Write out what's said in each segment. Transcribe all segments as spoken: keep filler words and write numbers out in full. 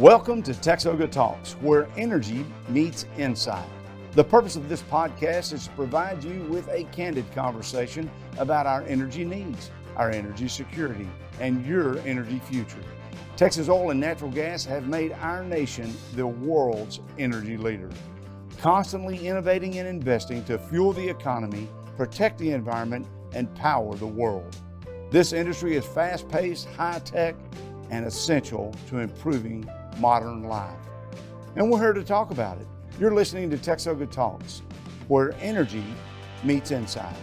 Welcome to Texoga Talks, where energy meets insight. The purpose of this podcast is to provide you with a candid conversation about our energy needs, our energy security, and your energy future. Texas Oil and Natural Gas have made our nation the world's energy leader, constantly innovating and investing to fuel the economy, protect the environment, and power the world. This industry is fast-paced, high-tech, and essential to improving modern life. And we're here to talk about it. You're listening to Texoga Talks, where energy meets insight.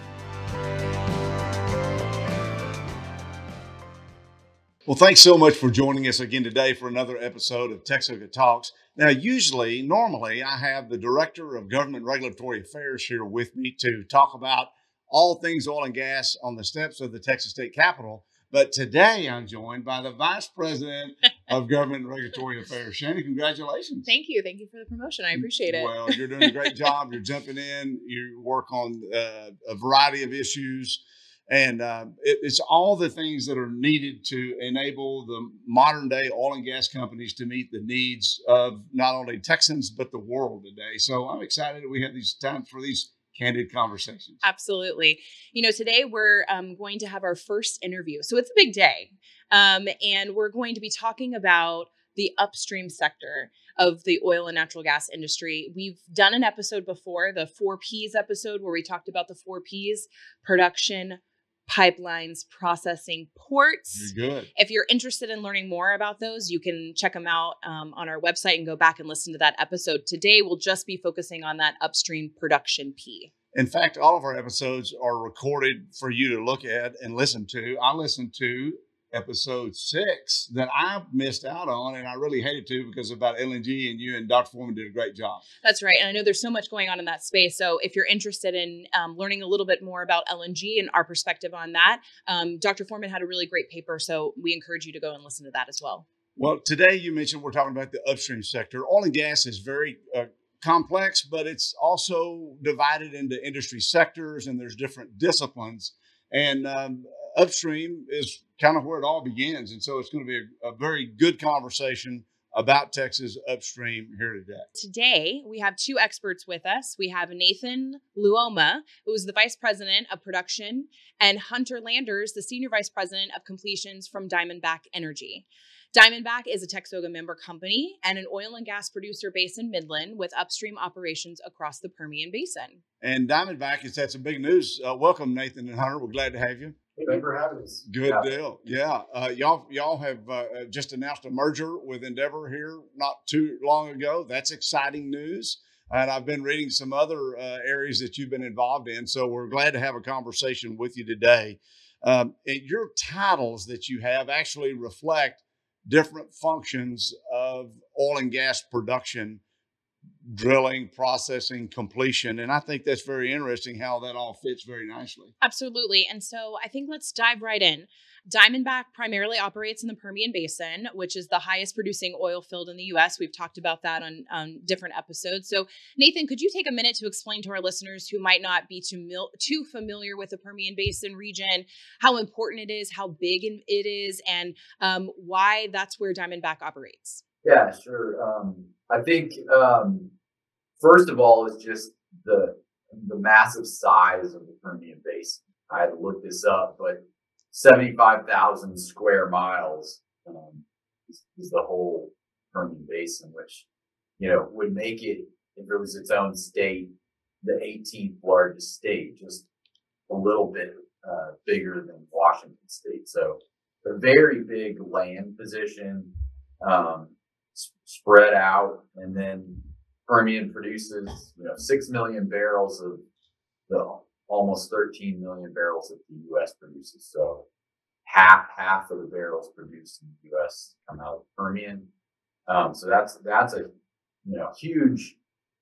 Well, thanks so much for joining us again today for another episode of Texoga Talks. Now, usually, normally, I have the Director of Government Regulatory Affairs here with me to talk about all things oil and gas on the steps of the Texas State Capitol. But today I'm joined by the Vice President of Government and Regulatory Affairs. Shannon, congratulations. Thank you. Thank you for the promotion. I appreciate it. Well, you're doing a great job. You're jumping in. You work on uh, a variety of issues. And uh, it, it's all the things that are needed to enable the modern day oil and gas companies to meet the needs of not only Texans, but the world today. So I'm excited that we have these times for these candid conversations. Absolutely. You know, today we're um, going to have our first interview. So it's a big day. Um, and we're going to be talking about the upstream sector of the oil and natural gas industry. We've done an episode before, the four P's episode, where we talked about the four P's: production, pipelines, processing, ports. You're good. If you're interested in learning more about those, you can check them out um, on our website and go back and listen to that episode. Today, we'll just be focusing on that upstream production P. In fact, all of our episodes are recorded for you to look at and listen to. I listened to episode six that I missed out on, and I really hated to because about L N G, and you and Doctor Foreman did a great job. That's right. And I know there's so much going on in that space. So if you're interested in um, learning a little bit more about L N G and our perspective on that, um, Doctor Foreman had a really great paper. So we encourage you to go and listen to that as well. Well, today you mentioned we're talking about the upstream sector. Oil and gas is very uh, complex, but it's also divided into industry sectors, and there's different disciplines. And um, upstream is kind of where it all begins. And so it's going to be a, a very good conversation about Texas upstream here today. Today, we have two experts with us. We have Nathan Luoma, who is the Vice President of Production, and Hunter Landers, the Senior Vice President of Completions from Diamondback Energy. Diamondback is a Texoga member company and an oil and gas producer based in Midland with upstream operations across the Permian Basin. And Diamondback has had some big news. Uh, welcome, Nathan and Hunter. We're glad to have you. Thank you for having us. Good yeah. deal. Yeah. Uh, y'all y'all have uh, just announced a merger with Endeavor here not too long ago. That's exciting news. And I've been reading some other uh, areas that you've been involved in. So we're glad to have a conversation with you today. Um, and your titles that you have actually reflect different functions of oil and gas production, drilling, processing, completion. And I think that's very interesting how that all fits very nicely. Absolutely. And so I think let's dive right in. Diamondback primarily operates in the Permian Basin, which is the highest producing oil field in the U S. We've talked about that on, on different episodes. So Nathan, could you take a minute to explain to our listeners who might not be too, mil- too familiar with the Permian Basin region, how important it is, how big it is, and um, why that's where Diamondback operates? Yeah, sure. Um, I think, um, first of all, it's just the the massive size of the Permian Basin. I had to look this up, but seventy-five thousand square miles um, is, is the whole Permian Basin, which, you know, would make it, if it was its own state, the eighteenth largest state, just a little bit uh, bigger than Washington State. So a very big land position, um, s- spread out, and then Permian produces, you know, six million barrels of the almost thirteen million barrels that the U S produces. So half half of the barrels produced in the U S come out of the Permian. Um, so that's that's a you know huge,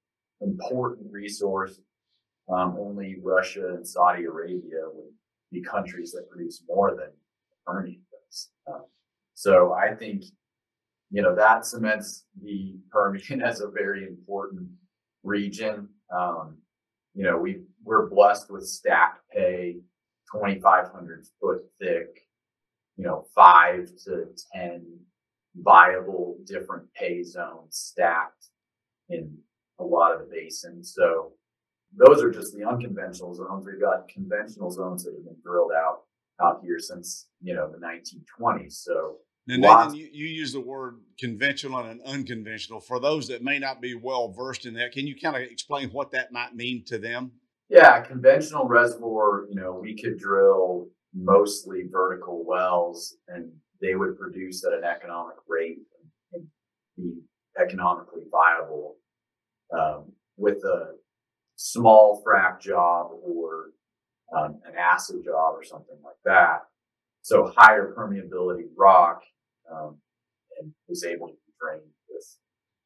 important resource. Um, only Russia and Saudi Arabia would be countries that produce more than the Permian does. Um, so I think you know that cements the Permian as a very important region. Um, You know, we, we're blessed with stacked pay, twenty-five hundred foot thick, you know, five to ten viable different pay zones stacked in a lot of the basins. So those are just the unconventional zones. We've got conventional zones that have been drilled out out here since, you know, the nineteen twenties. So now, Nathan, you, you use the word conventional and unconventional. For those that may not be well versed in that, can you kind of explain what that might mean to them? Yeah, conventional reservoir, you know, we could drill mostly vertical wells and they would produce at an economic rate and be economically viable um, with a small frac job or um, an acid job or something like that. So higher permeability rock um, and was able to be drained with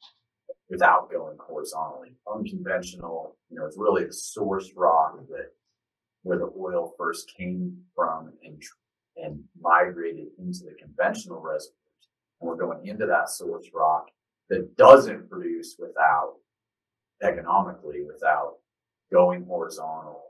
without going horizontally. Unconventional, you know, it's really the source rock that where the oil first came from and and migrated into the conventional reservoirs. And we're going into that source rock that doesn't produce without economically without going horizontal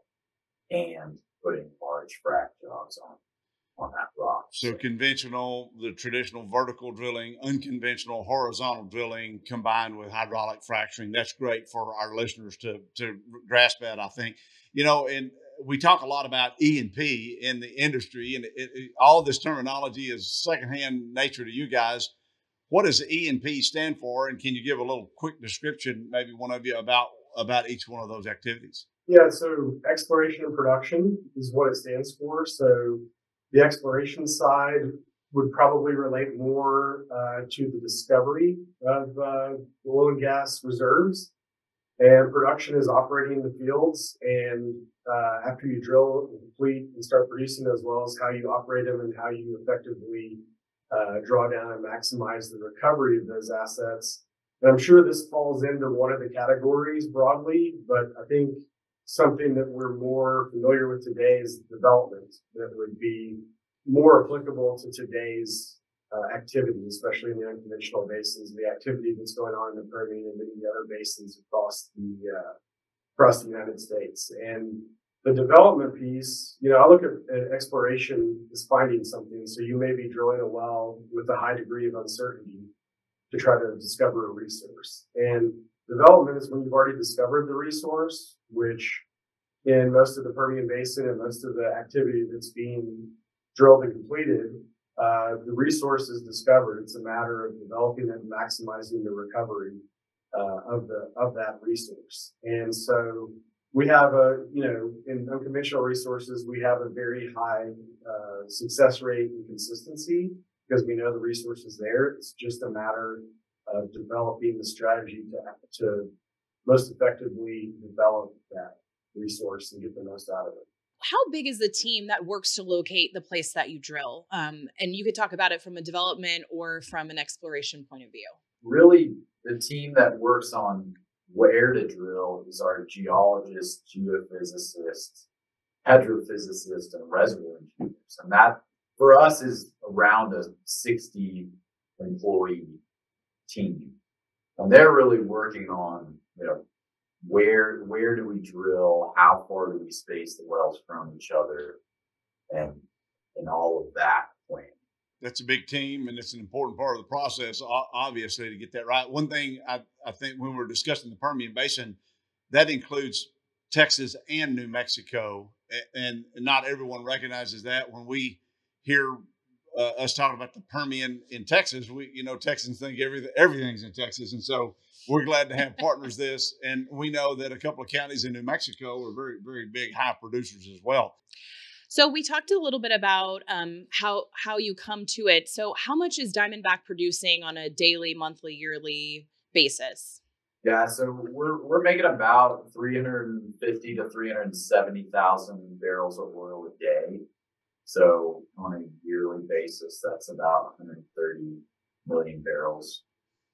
and putting large frac jobs on on that rock. So conventional, the traditional vertical drilling, unconventional horizontal drilling combined with hydraulic fracturing. That's great for our listeners to to grasp that, I think. You know, and we talk a lot about E and P in the industry, and it, it, all this terminology is secondhand nature to you guys. What does E and P stand for? And can you give a little quick description, maybe one of you, about about each one of those activities? Yeah, so exploration and production is what it stands for. So the exploration side would probably relate more uh, to the discovery of uh, oil and gas reserves. And production is operating the fields. And uh, after you drill and complete and start producing those wells, how you operate them and how you effectively uh, draw down and maximize the recovery of those assets. And I'm sure this falls into one of the categories broadly, but I think something that we're more familiar with today is development that would be more applicable to today's uh, activity, especially in the unconventional basins, the activity that's going on in the Permian and many other basins across the uh, across the United States. And the development piece, you know, I look at, at exploration as finding something. So you may be drilling a well with a high degree of uncertainty to try to discover a resource. And development is when you've already discovered the resource, which in most of the Permian Basin and most of the activity that's being drilled and completed, uh, the resource is discovered. It's a matter of developing and maximizing the recovery uh, of the of that resource. And so we have a, you know, in unconventional resources, we have a very high uh, success rate and consistency because we know the resource is there. It's just a matter of developing the strategy to, to most effectively develop that resource and get the most out of it. How big is the team that works to locate the place that you drill? Um, and you could talk about it from a development or from an exploration point of view. Really, the team that works on where to drill is our geologists, geophysicists, hydrophysicists, and reservoir engineers. And that, for us, is around a sixty employee team. And they're really working on, you know, where where do we drill, how far do we space the wells from each other, and and all of that plan. That's a big team, and it's an important part of the process, obviously, to get that right. One thing I, I think when we're discussing the Permian Basin, that includes Texas and New Mexico, and not everyone recognizes that. When we hear uh, us talking about the Permian in Texas, we, you know, Texans think everything everything's in Texas, and so we're glad to have partners this, and we know that a couple of counties in New Mexico are very, very big high producers as well. So we talked a little bit about um, how how you come to it. So how much is Diamondback producing on a daily, monthly, yearly basis? Yeah, so we're we're making about three hundred fifty to three hundred seventy thousand barrels of oil a day. So on a yearly basis, that's about one hundred thirty million barrels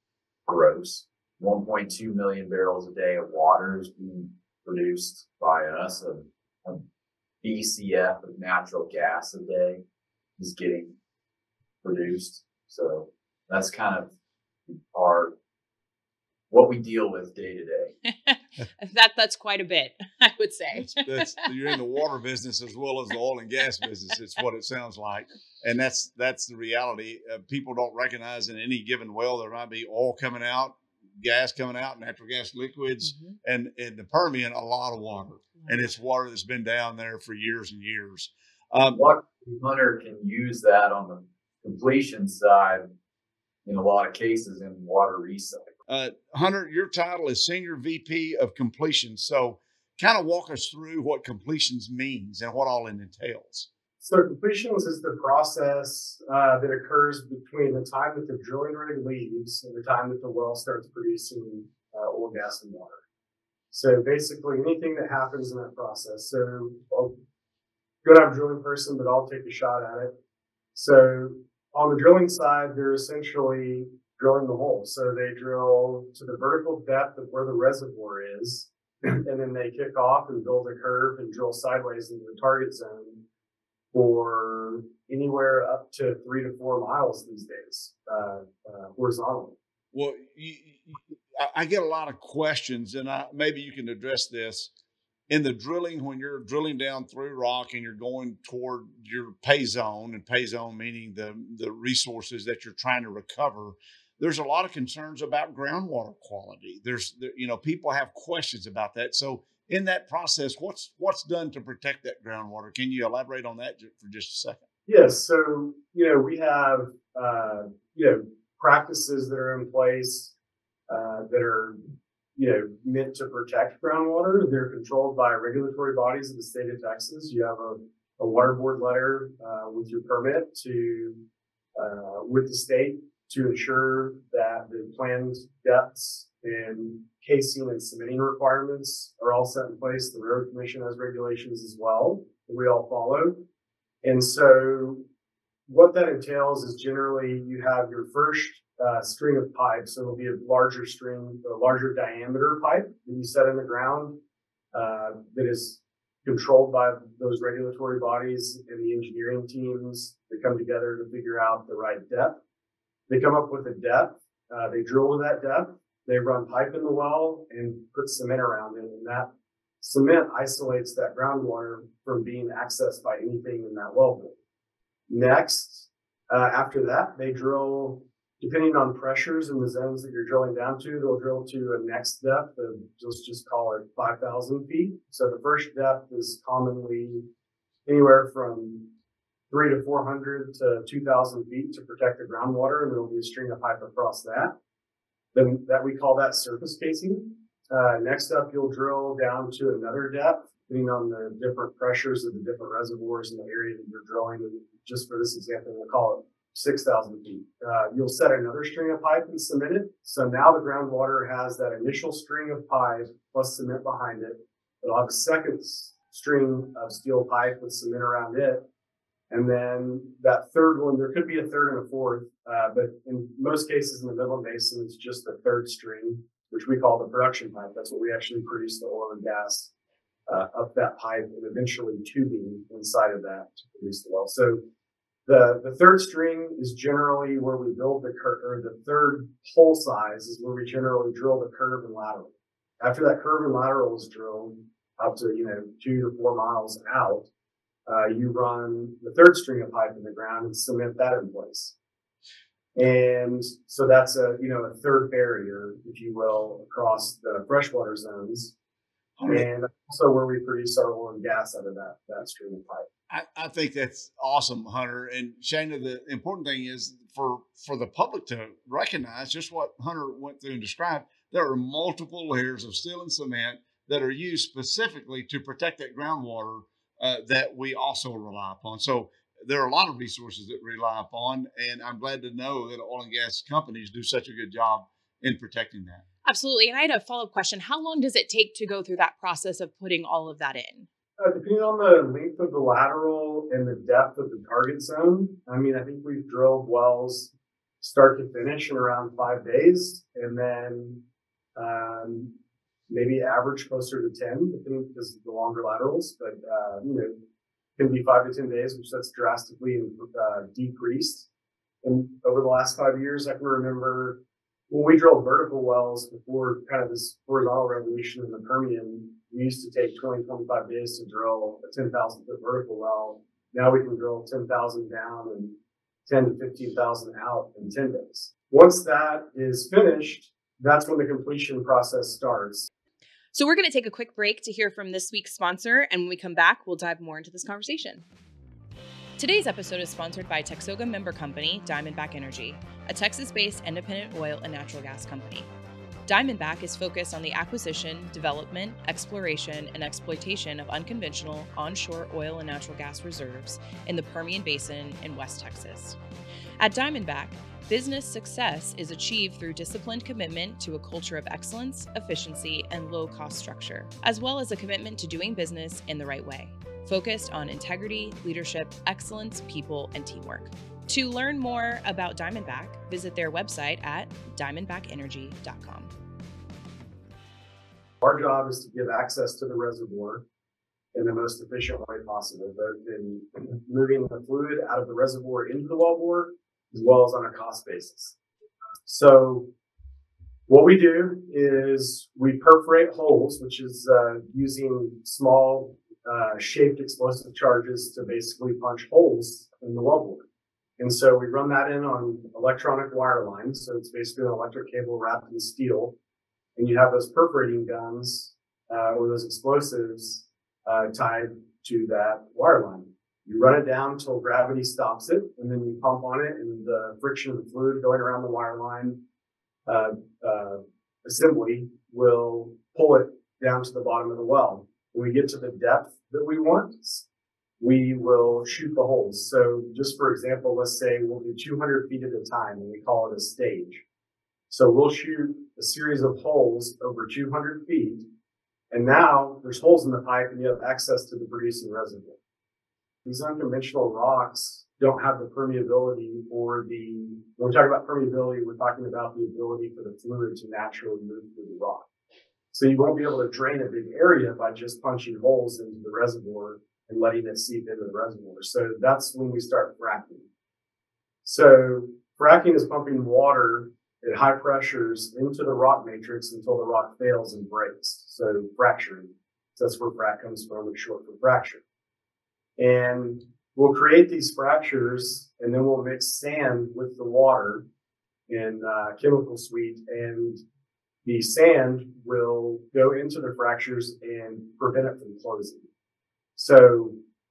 gross. one point two million barrels a day of water is being produced by us. A, a B C F of natural gas a day is getting produced. So that's kind of our what we deal with day to day. That that's quite a bit, I would say. That's, that's, you're in the water business as well as the oil and gas business. It's what it sounds like, and that's that's the reality. Uh, people don't recognize in any given well there might be oil coming out, gas coming out, natural gas liquids, mm-hmm. and in the Permian a lot of water, mm-hmm. and it's water that's been down there for years and years. Um, Water Hunter can use that on the completion side in a lot of cases in water recycle. Uh, Hunter, your title is Senior V P of Completions. So kind of walk us through what completions means and what all it entails. So completions is the process uh, that occurs between the time that the drilling rig leaves and the time that the well starts producing uh, oil, gas, and water. So basically anything that happens in that process. So I'll go to have a drilling person, but I'll take a shot at it. So on the drilling side, they're essentially drilling the hole. So they drill to the vertical depth of where the reservoir is, and then they kick off and build a curve and drill sideways into the target zone for anywhere up to three to four miles these days, uh, uh, horizontally. Well, you, you, I get a lot of questions, and I, maybe you can address this. In the drilling, when you're drilling down through rock and you're going toward your pay zone, and pay zone meaning the, the resources that you're trying to recover, there's a lot of concerns about groundwater quality. There's, you know, people have questions about that. So in that process, what's what's done to protect that groundwater? Can you elaborate on that for just a second? Yes. So, you know, we have, uh, you know, practices that are in place uh, that are, you know, meant to protect groundwater. They're controlled by regulatory bodies in the state of Texas. You have a, a water board letter uh, with your permit to, uh, with the state to ensure that the planned depths and casing and cementing requirements are all set in place. The Railroad Commission has regulations as well that we all follow. And so what that entails is generally you have your first uh, string of pipes. So it'll be a larger string, a larger diameter pipe that you set in the ground uh, that is controlled by those regulatory bodies and the engineering teams that come together to figure out the right depth. They come up with a depth. Uh, they drill to that depth. They run pipe in the well and put cement around it. And that cement isolates that groundwater from being accessed by anything in that well bore. Next, uh, after that, they drill, depending on pressures in the zones that you're drilling down to, they'll drill to a next depth of, let's just call it five thousand feet. So the first depth is commonly anywhere from three to four hundred to two thousand feet to protect the groundwater, and there'll be a string of pipe across that. Then that we call that surface casing. Uh, next up, you'll drill down to another depth, depending on the different pressures of the different reservoirs in the area that you're drilling. And just for this example, we'll call it six thousand feet. Uh, you'll set another string of pipe and cement it. So now the groundwater has that initial string of pipe plus cement behind it. It'll have a second string of steel pipe with cement around it. And then that third one, there could be a third and a fourth, uh, but in most cases in the Midland Basin, it's just the third string, which we call the production pipe. That's what we actually produce the oil and gas uh, up that pipe, and eventually tubing inside of that to produce the well. So the the third string is generally where we build the curve, or the third hole size is where we generally drill the curve and lateral. After that curve and lateral is drilled up to, you know, two to four miles out, Uh, you run the third string of pipe in the ground and cement that in place. And so that's a, you know, a third barrier, if you will, across the freshwater zones. And also where we produce our oil and gas out of that, that string of pipe. I, I think that's awesome, Hunter. And Shana, the important thing is for, for the public to recognize just what Hunter went through and described. There are multiple layers of steel and cement that are used specifically to protect that groundwater Uh, that we also rely upon. So there are a lot of resources that we rely upon, and I'm glad to know that oil and gas companies do such a good job in protecting that. Absolutely. And I had a follow-up question. How long does it take to go through that process of putting all of that in? Uh, depending on the length of the lateral and the depth of the target zone, I mean, I think we've drilled wells start to finish in around five days, and then um, maybe average closer to ten, depending because of the longer laterals, but, uh, you know, can be five to ten days, which that's drastically uh, decreased. And over the last five years, I can remember when we drilled vertical wells before kind of this horizontal revolution in the Permian, we used to take twenty, twenty-five days to drill a ten thousand foot vertical well. Now we can drill ten thousand down and ten to fifteen thousand out in ten days. Once that is finished, that's when the completion process starts. So we're going to take a quick break to hear from this week's sponsor, and when we come back, we'll dive more into this conversation. Today's episode is sponsored by Texoga member company, Diamondback Energy, a Texas-based independent oil and natural gas company. Diamondback is focused on the acquisition, development, exploration, and exploitation of unconventional onshore oil and natural gas reserves in the Permian Basin in West Texas. At Diamondback, business success is achieved through disciplined commitment to a culture of excellence, efficiency, and low-cost structure, as well as a commitment to doing business in the right way, focused on integrity, leadership, excellence, people, and teamwork. To learn more about Diamondback, visit their website at diamondback energy dot com. Our job is to give access to the reservoir in the most efficient way possible, both in moving the fluid out of the reservoir into the wellbore, as well as on a cost basis. So what we do is we perforate holes, which is uh, using small uh, shaped explosive charges to basically punch holes in the wellbore. And so we run that in on electronic wire lines. So it's basically an electric cable wrapped in steel. And you have those perforating guns uh, or those explosives uh, tied to that wire line. You run it down until gravity stops it, and then you pump on it, and the friction of the fluid going around the wire line uh, uh, assembly will pull it down to the bottom of the well. When we get to the depth that we want, we will shoot the holes. So just for example, let's say we'll do two hundred feet at a time, and we call it a stage. So we'll shoot a series of holes over two hundred feet, and now there's holes in the pipe, and you have access to the producing reservoir. These unconventional rocks don't have the permeability or the, when we talk about permeability, we're talking about the ability for the fluid to naturally move through the rock. So you won't be able to drain a big area by just punching holes into the reservoir and letting it seep into the reservoir. So that's when we start fracking. So fracking is pumping water at high pressures into the rock matrix until the rock fails and breaks. So fracturing. So that's where frac comes from, it's short for fracture. And we'll create these fractures, and then we'll mix sand with the water in uh, chemical suite, and the sand will go into the fractures and prevent it from closing. So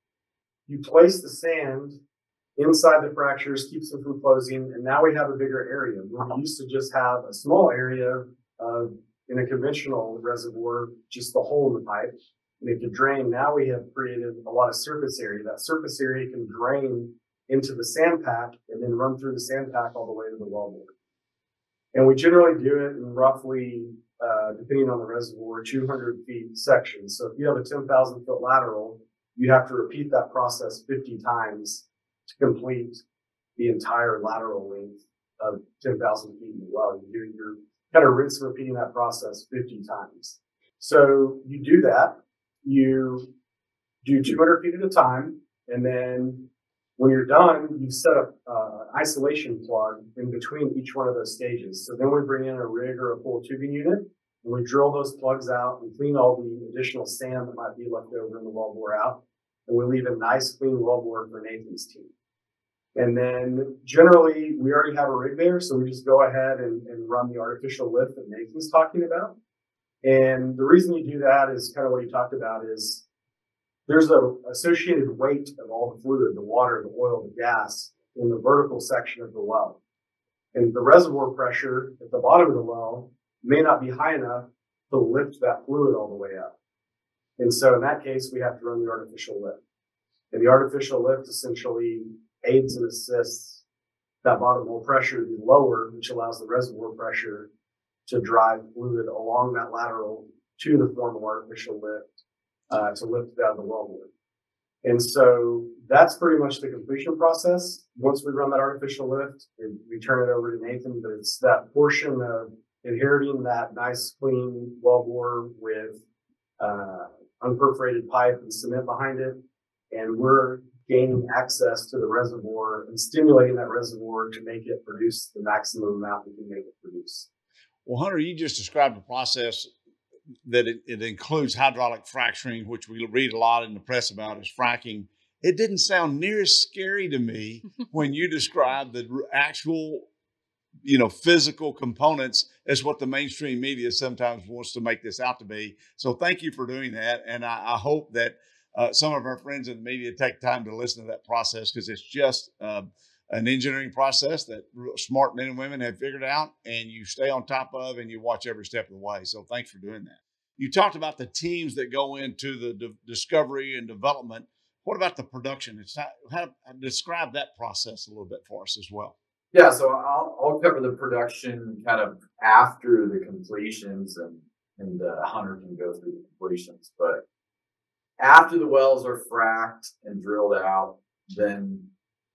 you place the sand inside the fractures, keeps them from closing, and now we have a bigger area. We used to just have a small area of, in a conventional reservoir, just the hole in the pipe, and it could drain. Now we have created a lot of surface area. That surface area can drain into the sand pack and then run through the sand pack all the way to the wellbore. And we generally do it in roughly, uh, depending on the reservoir, two hundred feet sections. So if you have a ten thousand foot lateral, you have to repeat that process fifty times to complete the entire lateral length of ten thousand feet in the well. You're, you're kind of rinse and repeating that process fifty times. So you do that, you do two hundred feet at a time, and then when you're done, you set up an isolation plug in between each one of those stages. So then we bring in a rig or a full tubing unit, and we drill those plugs out and clean all the additional sand that might be left over in the wellbore out. And we leave a nice clean wellbore for Nathan's team. And then generally we already have a rig there, so we just go ahead and, and run the artificial lift that Nathan's talking about. And the reason you do that is kind of what he talked about is there's a associated weight of all the fluid, the water, the oil, the gas in the vertical section of the well. And the reservoir pressure at the bottom of the well may not be high enough to lift that fluid all the way up. And so in that case, we have to run the artificial lift. And the artificial lift essentially aids and assists that bottom hole pressure to be lower, which allows the reservoir pressure to drive fluid along that lateral to the form of artificial lift uh, to lift it out of the wellbore. And so that's pretty much the completion process. Once we run that artificial lift, it, we turn it over to Nathan, but it's that portion of inheriting that nice clean wellbore with uh, unperforated pipe and cement behind it. And we're gaining access to the reservoir and stimulating that reservoir to make it produce the maximum amount we can make it produce. Well, Hunter, you just described a process that it, it includes hydraulic fracturing, which we read a lot in the press about as fracking. It didn't sound near as scary to me when you described the actual, you know, physical components as what the mainstream media sometimes wants to make this out to be. So thank you for doing that. And I, I hope that uh, some of our friends in the media take time to listen to that process, because it's just uh, an engineering process that smart men and women have figured out, and you stay on top of, and you watch every step of the way. So thanks for doing that. You talked about the teams that go into the d- discovery and development. What about the production? It's how, how describe that process a little bit for us as well. Yeah, so I'll, I'll cover the production kind of after the completions, and and uh, Hunter can go through the completions. But after the wells are fracked and drilled out, then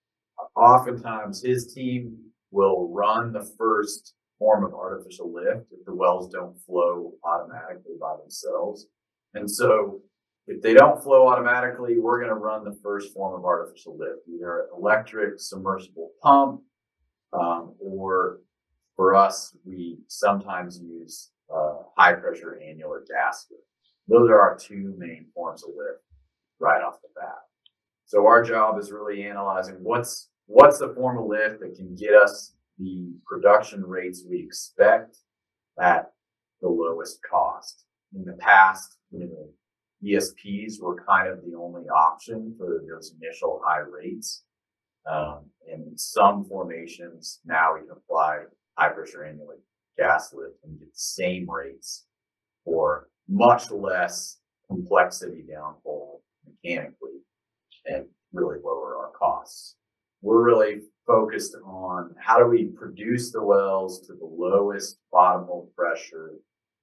oftentimes his team will run the first form of artificial lift if the wells don't flow automatically by themselves. And so if they don't flow automatically, we're going to run the first form of artificial lift, either electric submersible pump, um, or for us, we sometimes use uh, high pressure annular gas lift. Those are our two main forms of lift right off the bat. So our job is really analyzing what's what's the form of lift that can get us the production rates we expect at the lowest cost. In the past, you know, E S Ps were kind of the only option for those initial high rates. Um, and in some formations, now we can apply high pressure annular gas lift and get the same rates for much less complexity downhole mechanically and really lower our costs. We're really focused on how do we produce the wells to the lowest bottom hole pressure,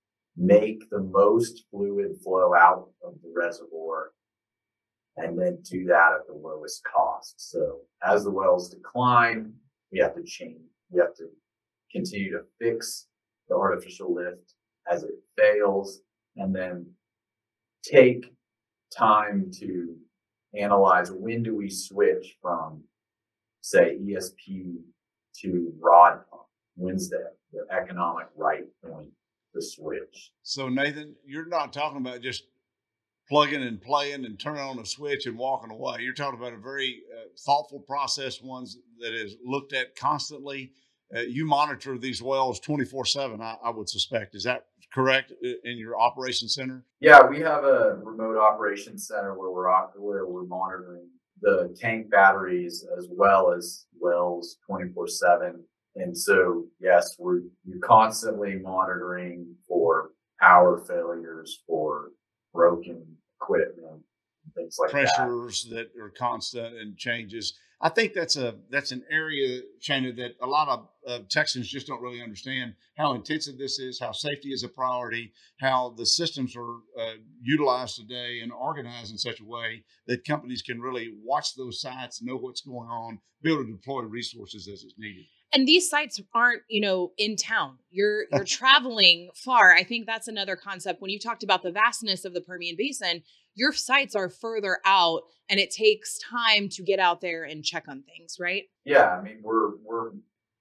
make the most fluid flow out of the reservoir, and then do that at the lowest cost. So as the wells decline, we have to change, we have to continue to fix the artificial lift as it fails, and then take time to analyze when do we switch from, say, E S P to rod pump. When's the, the economic right point to switch? So Nathan, you're not talking about just plugging and playing and turning on a switch and walking away. You're talking about a very uh, thoughtful process, ones that is looked at constantly. Uh, you monitor these wells twenty-four seven, I, I would suspect. Is that correct in your operations center? Yeah, we have a remote operations center where we're where we're monitoring the tank batteries as well as wells twenty-four seven. And so, yes, we're you're constantly monitoring for power failures, for broken equipment, things like pressures that. that are constant and changes. I think that's a that's an area, Shana, that a lot of uh, Texans just don't really understand how intensive this is, how safety is a priority, how the systems are uh, utilized today and organized in such a way that companies can really watch those sites, know what's going on, be able to deploy resources as it's needed. And these sites aren't, you know, in town. You're you're traveling far. I think that's another concept. When you talked about the vastness of the Permian Basin, your sites are further out, and it takes time to get out there and check on things, right? Yeah, I mean, we're we're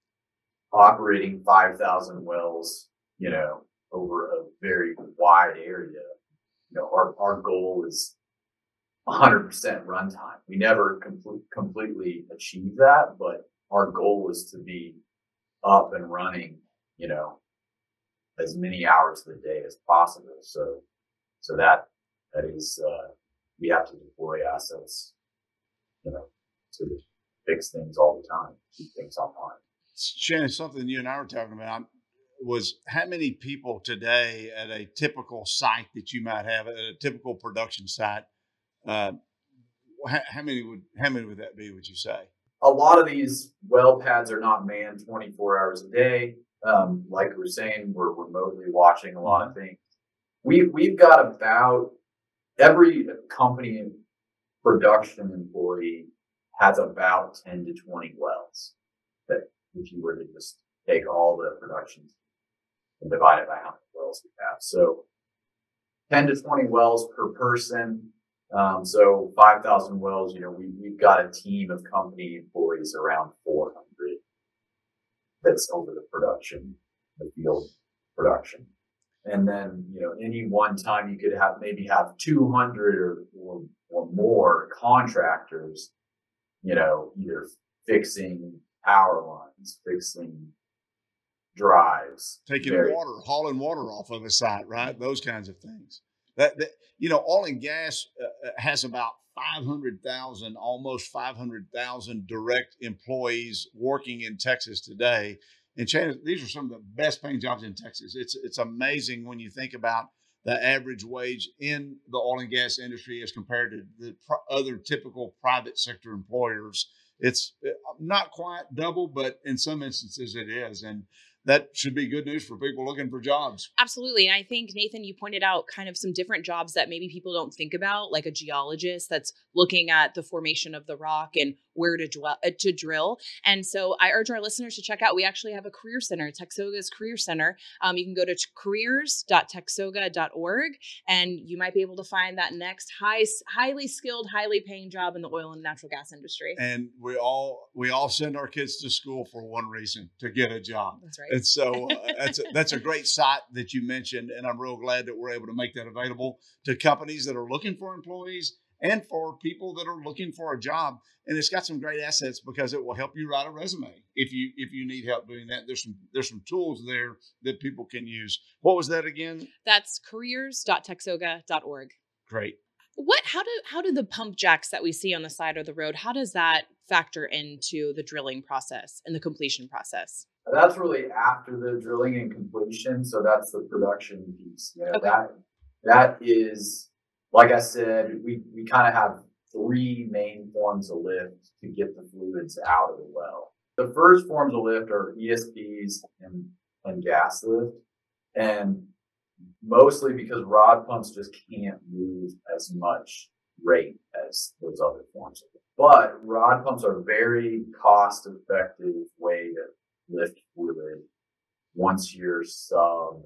operating five thousand wells, you know, over a very wide area. You know, our our goal is one hundred percent runtime. We never complete, completely achieve that, but our goal is to be up and running, you know, as many hours of the day as possible. So, so that, that is, uh, we have to deploy assets, you know, to fix things all the time, keep things online. Shannon, something you and I were talking about was how many people today at a typical site that you might have, at a typical production site, uh, how, how many would, how many would that be, would you say? A lot of these well pads are not manned twenty-four hours a day. Um, like we were saying, we're remotely watching a lot of things. We, we've got about every company and production employee has about ten to twenty wells that if you were to just take all the productions and divide it by how many wells we have. So ten to twenty wells per person. Um, so five thousand wells, you know, we, we've got a team of company employees around four hundred that's over the production, the field production. And then, you know, any one time you could have maybe have two hundred or, or, or more contractors, you know, either fixing power lines, fixing drives, Taking very- water, hauling water off of a site, right? Those kinds of things. That, that you know, oil and gas uh, has about five hundred thousand, almost five hundred thousand direct employees working in Texas today. And Shannon, these are some of the best paying jobs in Texas. It's it's amazing when you think about the average wage in the oil and gas industry as compared to the pr- other typical private sector employers. It's not quite double, but in some instances it is. And that should be good news for people looking for jobs. Absolutely. And I think, Nathan, you pointed out kind of some different jobs that maybe people don't think about, like a geologist that's looking at the formation of the rock and where to, dwell, uh, to drill. And so I urge our listeners to check out, we actually have a career center, Texoga's Career Center. Um, you can go to careers dot texoga dot org and you might be able to find that next high, highly skilled, highly paying job in the oil and natural gas industry. And we all we all send our kids to school for one reason, to get a job. That's right. And so uh, that's a, that's a great site that you mentioned, and I'm real glad that we're able to make that available to companies that are looking for employees and for people that are looking for a job. And it's got some great assets because it will help you write a resume if you if you need help doing that. There's some there's some tools there that people can use. What was that again? That's careers dot texoga dot org. Great. What, how do, how do the pump jacks that we see on the side of the road, how does that factor into the drilling process and the completion process? That's really after the drilling and completion. So that's the production piece. You know, Okay. that, that is, like I said, we, we kind of have three main forms of lift to get the fluids out of the well. The first forms of lift are E S Ps and, and gas lift. And mostly because rod pumps just can't move as much rate as those other forms of lift. But rod pumps are a very cost effective way to lift fluid once you're sub,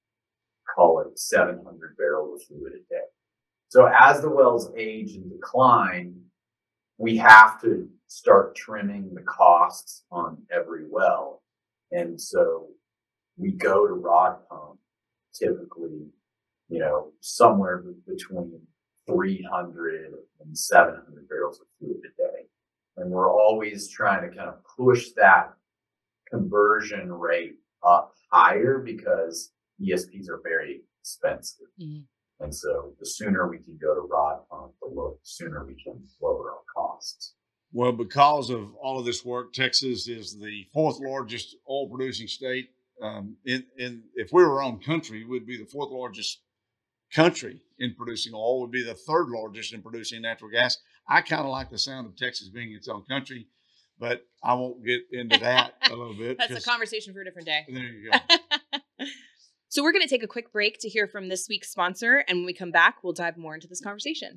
call it seven hundred barrels of fluid a day. So as the wells age and decline, we have to start trimming the costs on every well. And so we go to rod pump typically, you know, somewhere between three hundred and seven hundred barrels of fluid a day. And we're always trying to kind of push that conversion rate up higher because E S Ps are very expensive. Mm-hmm. And so the sooner we can go to rod pump, the low, sooner we can lower our costs. Well, because of all of this work, Texas is the fourth largest oil producing state. Um, in, in if we were our own country, we'd be the fourth largest country in producing oil, would be the third largest in producing natural gas. I kind of like the sound of Texas being its own country, but I won't get into that a little bit. That's a conversation for a different day. There you go. So we're going to take a quick break to hear from this week's sponsor. And when we come back, we'll dive more into this conversation.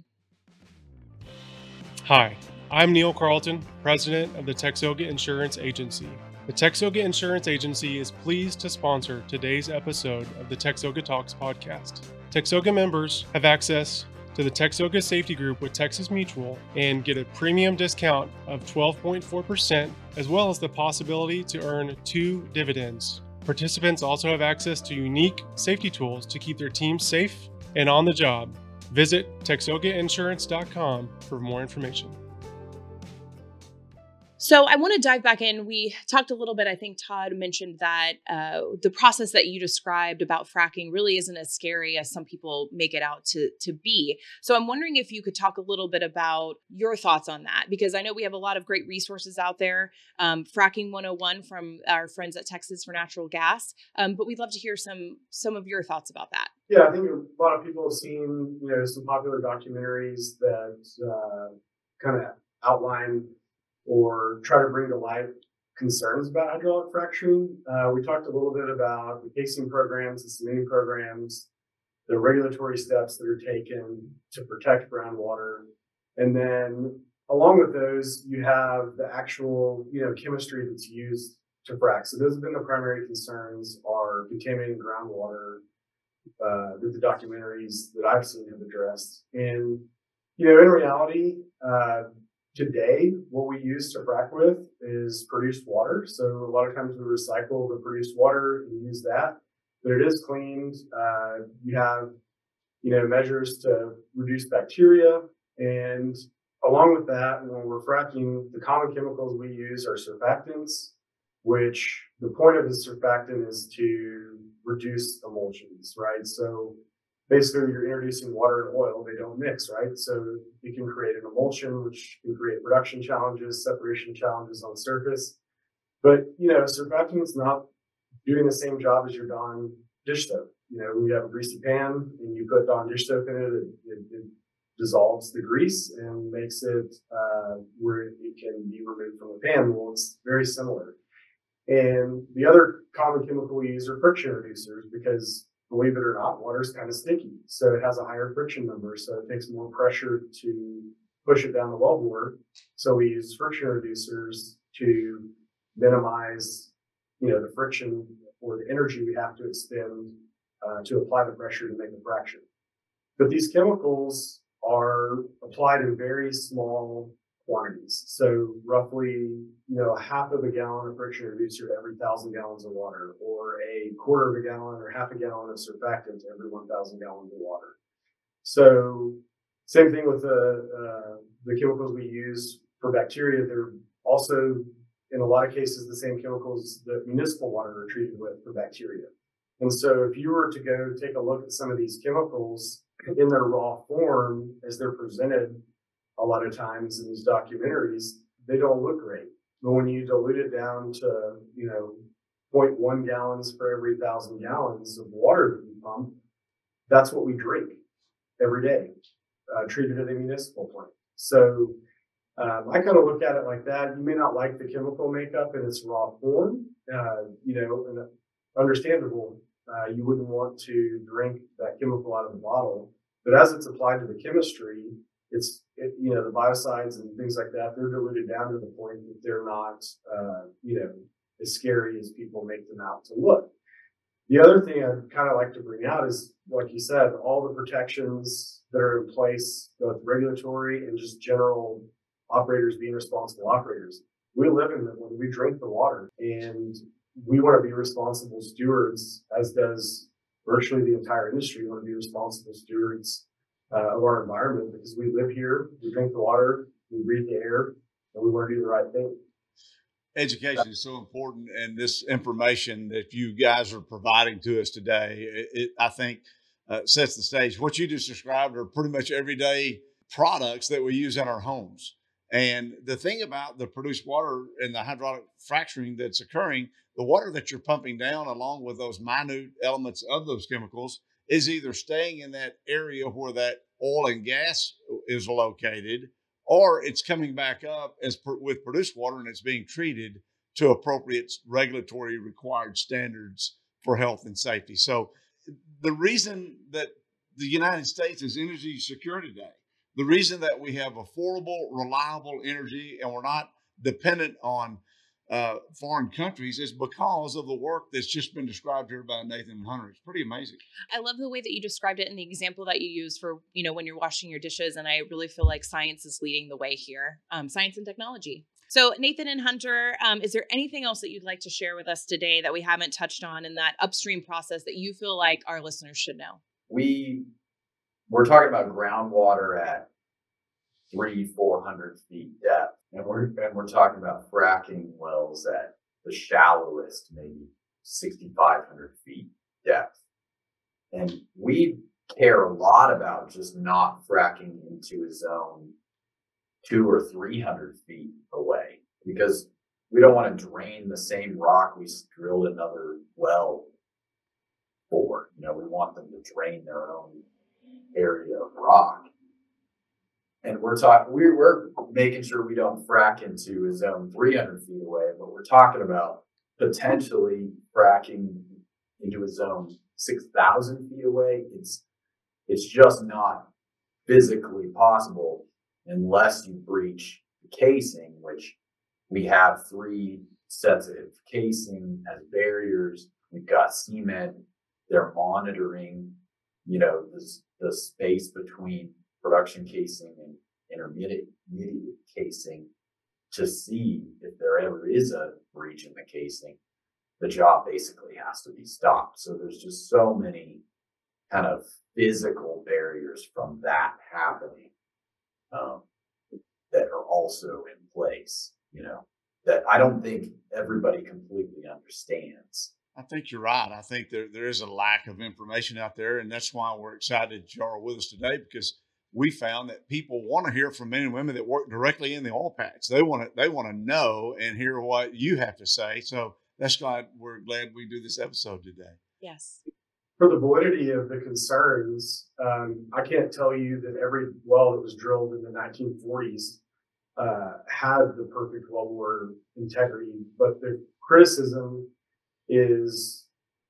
Hi, I'm Neil Carlton, president of the Texoga Insurance Agency. The Texoga Insurance Agency is pleased to sponsor today's episode of the Texoga Talks podcast. Texoga members have access to the Texoga Safety Group with Texas Mutual and get a premium discount of twelve point four percent, as well as the possibility to earn two dividends. Participants also have access to unique safety tools to keep their team safe and on the job. Visit texoga insurance dot com for more information. So I want to dive back in. We talked a little bit, I think Todd mentioned that uh, the process that you described about fracking really isn't as scary as some people make it out to, to be. So I'm wondering if you could talk a little bit about your thoughts on that, because I know we have a lot of great resources out there. Um, Fracking one oh one from our friends at Texas for Natural Gas. Um, but we'd love to hear some some of your thoughts about that. Yeah, I think a lot of people have seen, you know, some popular documentaries that uh, kind of outline or try to bring to light concerns about hydraulic fracturing. Uh, we talked a little bit about the casing programs, the cementing programs, the regulatory steps that are taken to protect groundwater. And then along with those, you have the actual, you know, chemistry that's used to frack. So those have been the primary concerns, are contaminating groundwater uh, that the documentaries that I've seen have addressed. And You know, in reality, uh, today, what we use to frack with is produced water. So a lot of times we recycle the produced water and use that, but it is cleaned. Uh, you have, you know, measures to reduce bacteria. And along with that, when we're fracking, the common chemicals we use are surfactants, which the point of the surfactant is to reduce emulsions, right? So basically you're introducing water and oil, they don't mix, right? So it can create an emulsion, which can create production challenges, separation challenges on surface. But, you know, surfactant's not doing the same job as your Dawn dish soap. You know, when you have a greasy pan and you put Dawn dish soap in it, it, it, it dissolves the grease and makes it uh, where it can be removed from the pan. Well, it's very similar. And the other common chemical we use are friction reducers because, believe it or not, water is kind of sticky. So it has a higher friction number. So it takes more pressure to push it down the wellbore. So we use friction reducers to minimize, you know, the friction or the energy we have to expend uh, to apply the pressure to make the fraction. But these chemicals are applied in very small quantities. So roughly, you know, half of a gallon of friction reducer to every thousand gallons of water, or a quarter of a gallon or half a gallon of surfactant to every one thousand gallons of water. So same thing with the, uh, the chemicals we use for bacteria. They're also, in a lot of cases, the same chemicals that municipal water are treated with for bacteria. And so if you were to go take a look at some of these chemicals in their raw form as they're presented a lot of times in these documentaries, they don't look great. But when you dilute it down to, you know, zero point one gallons for every thousand gallons of water that you pump, that's what we drink every day, uh, treated at a municipal plant. So um, I kind of look at it like that. You may not like the chemical makeup in its raw form, uh, you know, and understandable. Uh, you wouldn't want to drink that chemical out of the bottle, but as it's applied to the chemistry, it's, it, you know, the biocides and things like that, they're diluted down to the point that they're not, uh, you know, as scary as people make them out to look. The other thing I'd kind of like to bring out is, like you said, all the protections that are in place, both regulatory and just general operators being responsible operators. We live in Midland, we drink the water, and we want to be responsible stewards, as does virtually the entire industry. We want to be responsible stewards uh, of our environment because we live here, we drink the water, we breathe the air, and we want to do the right thing. Education is so important, and this information that you guys are providing to us today, it, it, I think, uh, sets the stage. What you just described are pretty much everyday products that we use in our homes. And the thing about the produced water and the hydraulic fracturing that's occurring, the water that you're pumping down along with those minute elements of those chemicals is either staying in that area where that oil and gas is located, or it's coming back up as per, with produced water, and it's being treated to appropriate regulatory required standards for health and safety. So the reason that the United States is energy security today, the reason that we have affordable, reliable energy and we're not dependent on uh, foreign countries is because of the work that's just been described here by Nathan and Hunter. It's pretty amazing. I love the way that you described it and the example that you use for, you know, when you're washing your dishes. And I really feel like science is leading the way here, um, science and technology. So Nathan and Hunter, um, is there anything else that you'd like to share with us today that we haven't touched on in that upstream process that you feel like our listeners should know? We We're talking about groundwater at three, four hundred feet depth, and we're and we're talking about fracking wells at the shallowest, maybe sixty-five hundred feet depth. And we care a lot about just not fracking into a zone two or three hundred feet away, because we don't want to drain the same rock we drilled another well for. You know, we want them to drain their own area of rock. And we're talking, we're, we're making sure we don't frack into a zone three hundred feet away, but we're talking about potentially fracking into a zone six thousand feet away. It's, it's just not physically possible unless you breach the casing, which we have three sets of casing as barriers. We've got cement. They're monitoring, you know, the, the space between production casing and intermediate, intermediate casing to see if there ever is a breach in the casing, the job basically has to be stopped. So there's just so many kind of physical barriers from that happening um, that are also in place, you know, that I don't think everybody completely understands. I think you're right. I think there, there is a lack of information out there, and that's why we're excited that you are with us today, because we found that people want to hear from men and women that work directly in the oil patch. They want to they want to know and hear what you have to say. So that's why we're glad we do this episode today. Yes. For the validity of the concerns, um, I can't tell you that every well that was drilled in the nineteen forties uh, had the perfect wellbore integrity, but the criticism is,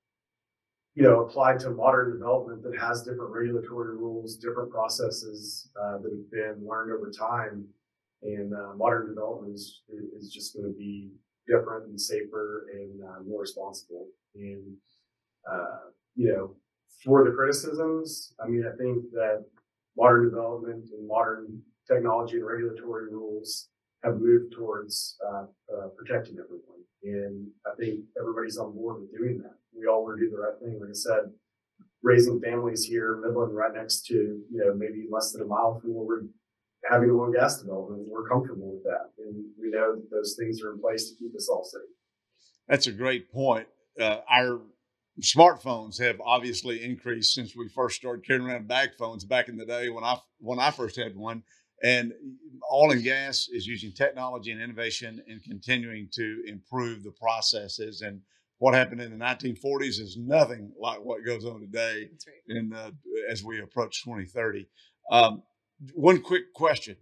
you know, applied to modern development that has different regulatory rules, different processes uh, that have been learned over time. And uh, modern development is, is just going to be different and safer and uh, more responsible. And, uh, you know, for the criticisms, I mean, I think that modern development and modern technology and regulatory rules have moved towards uh, uh, protecting everyone. And I think everybody's on board with doing that. We all want to do the right thing. Like I said, raising families here, Midland, right next to, you know, maybe less than a mile from where we're having oil and gas development. We're comfortable with that. And we know that those things are in place to keep us all safe. That's a great point. Uh, our smartphones have obviously increased since we first started carrying around bag phones back in the day when I when I first had one. And oil and gas is using technology and innovation and continuing to improve the processes. And what happened in the nineteen forties is nothing like what goes on today. That's right. In uh, as we approach twenty thirty. Um, one quick question: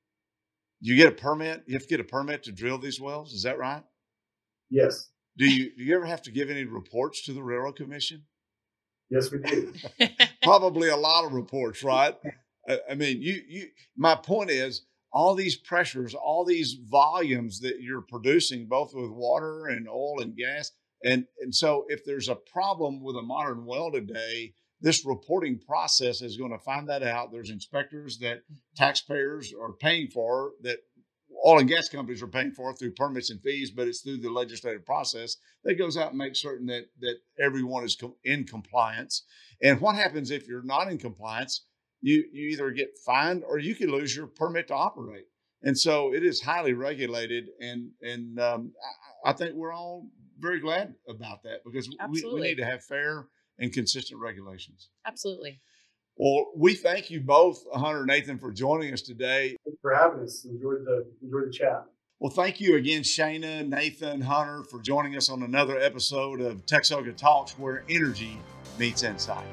you get a permit? You have to get a permit to drill these wells. Is that right? Yes. Do you do you ever have to give any reports to the Railroad Commission? Yes, we do. Probably a lot of reports, right? I mean, you, you, my point is all these pressures, all these volumes that you're producing, both with water and oil and gas. And, and so if there's a problem with a modern well today, this reporting process is going to find that out. There's inspectors that taxpayers are paying for, that oil and gas companies are paying for through permits and fees, but it's through the legislative process that goes out and makes certain that, that everyone is com- in compliance. And what happens if you're not in compliance? You, you either get fined or you can lose your permit to operate. And so it is highly regulated. And, and um, I, I think we're all very glad about that, because we, we need to have fair and consistent regulations. Absolutely. Well, we thank you both, Hunter and Nathan, for joining us today. Thanks for having us. Enjoyed the, enjoyed the chat. Well, thank you again, Shana, Nathan, Hunter, for joining us on another episode of Texoga Talks, where energy meets insight.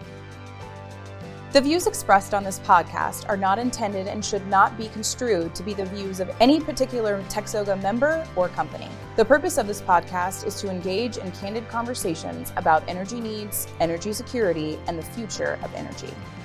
The views expressed on this podcast are not intended and should not be construed to be the views of any particular Texoga member or company. The purpose of this podcast is to engage in candid conversations about energy needs, energy security, and the future of energy.